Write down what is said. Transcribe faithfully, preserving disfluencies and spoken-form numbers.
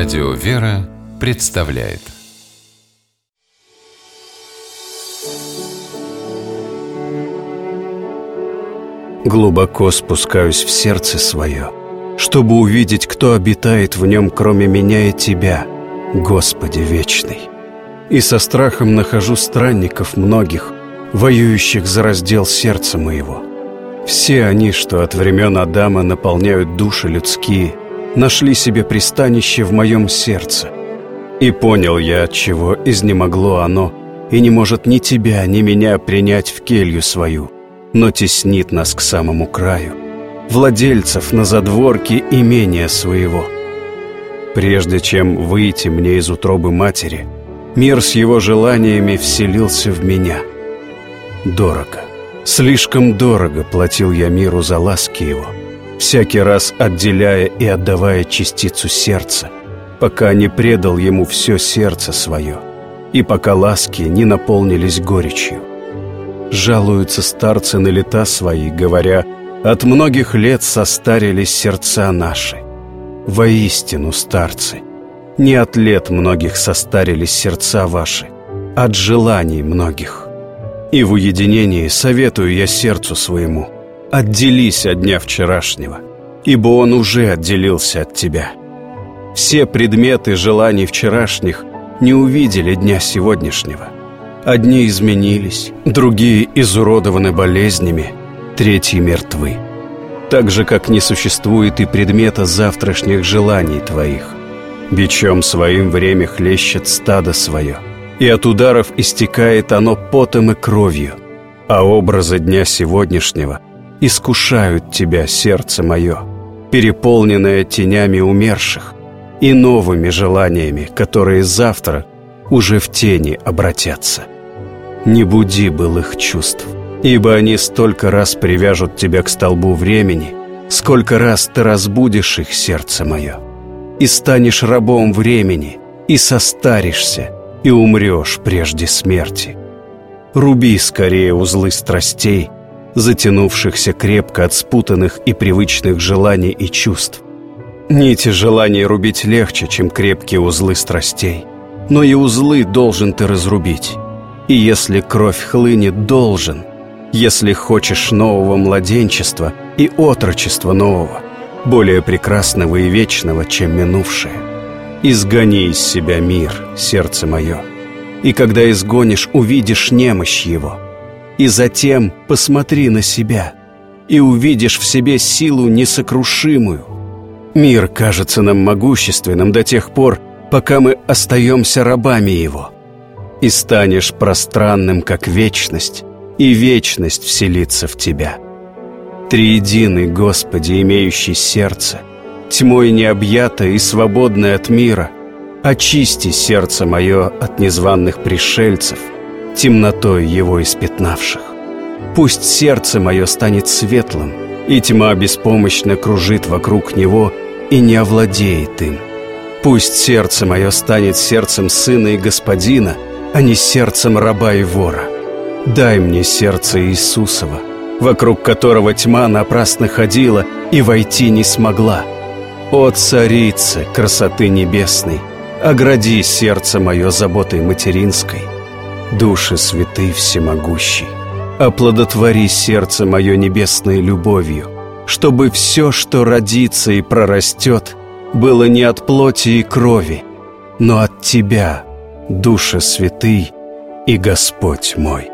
Радио «Вера» представляет. Глубоко спускаюсь в сердце свое, чтобы увидеть, кто обитает в нем, кроме меня и Тебя, Господи вечный. И со страхом нахожу странников многих, воюющих за раздел сердца моего. Все они, что от времен Адама наполняют души людские, нашли себе пристанище в моем сердце. И понял я, отчего изнемогло оно, и не может ни Тебя, ни меня принять в келью свою, но теснит нас к самому краю, владельцев на задворке имения своего. Прежде чем выйти мне из утробы матери, мир с его желаниями вселился в меня. Дорого, слишком дорого платил я миру за ласки его, всякий раз отделяя и отдавая частицу сердца, пока не предал ему все сердце свое, и пока ласки не наполнились горечью. Жалуются старцы на лета свои, говоря: от многих лет состарились сердца наши. Воистину, старцы, не от лет многих состарились сердца ваши, от желаний многих. И в уединении советую я сердцу своему: отделись от дня вчерашнего, ибо он уже отделился от тебя. Все предметы желаний вчерашних не увидели дня сегодняшнего. Одни изменились, другие изуродованы болезнями, третьи мертвы. Так же, как не существует и предмета завтрашних желаний твоих. Бичом своим время хлещет стадо свое, и от ударов истекает оно потом и кровью, а образы дня сегодняшнего искушают тебя, сердце мое, переполненное тенями умерших и новыми желаниями, которые завтра уже в тени обратятся. Не буди былых чувств, ибо они столько раз привяжут тебя к столбу времени, сколько раз ты разбудишь их, сердце мое, и станешь рабом времени, и состаришься, и умрешь прежде смерти. Руби скорее узлы страстей, затянувшихся крепко от спутанных и привычных желаний и чувств. Нити желаний рубить легче, чем крепкие узлы страстей, но и узлы должен ты разрубить. И если кровь хлынет, должен, если хочешь нового младенчества и отрочества нового, более прекрасного и вечного, чем минувшее. Изгони из себя мир, сердце мое, и когда изгонишь, увидишь немощь его. И затем посмотри на себя, и увидишь в себе силу несокрушимую. Мир кажется нам могущественным до тех пор, пока мы остаемся рабами его. И станешь пространным, как вечность, и вечность вселится в тебя. Триединый, Господи, имеющий сердце, тьмой необъятое и свободное от мира, очисти сердце мое от незваных пришельцев, темнотой его испятнавших. Пусть сердце мое станет светлым, и тьма беспомощно кружит вокруг него и не овладеет им. Пусть сердце мое станет сердцем сына и господина, а не сердцем раба и вора. Дай мне сердце Иисусова, вокруг которого тьма напрасно ходила и войти не смогла. О, царица красоты небесной, огради сердце мое заботой материнской. Души святый всемогущий, оплодотвори сердце мое небесной любовью, чтобы все, что родится и прорастет, было не от плоти и крови, но от Тебя, Душа святый и Господь мой.